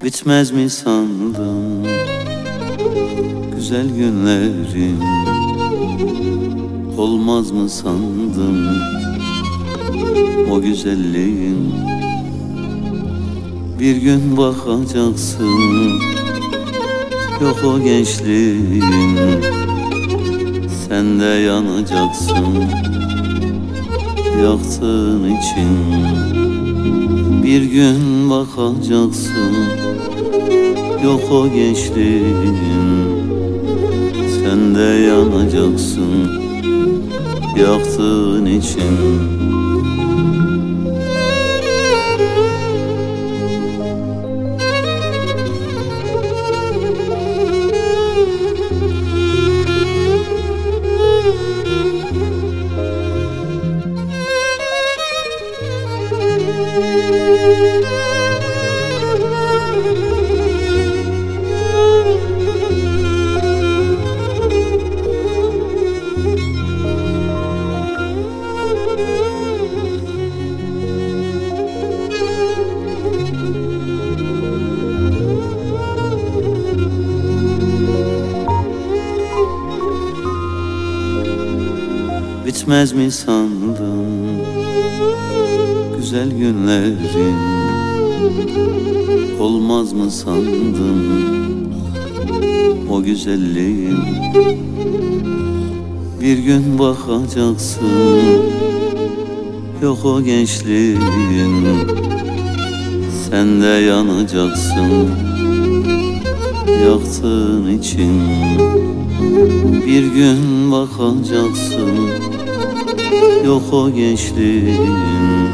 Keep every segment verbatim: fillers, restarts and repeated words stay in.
Bitmez mi sandım güzel günlerim? Olmaz mı sandım o güzelliğin? Bir gün bakacaksın, yok o gençliğin. Sen de yanacaksın yaktığın için. Bir gün bakacaksın, yok o gençliğin. Sen de yanacaksın yaktığın için. Bitmez mi sandım güzel günlerin? Olmaz mı sandım o güzelliğin? Bir gün bakacaksın, yok o gençliğin. Sen de yanacaksın yaktığın için. Bir gün bakacaksın, yok o gençliğin.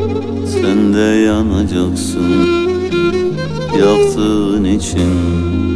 Sen de yanacaksın yaktığın için.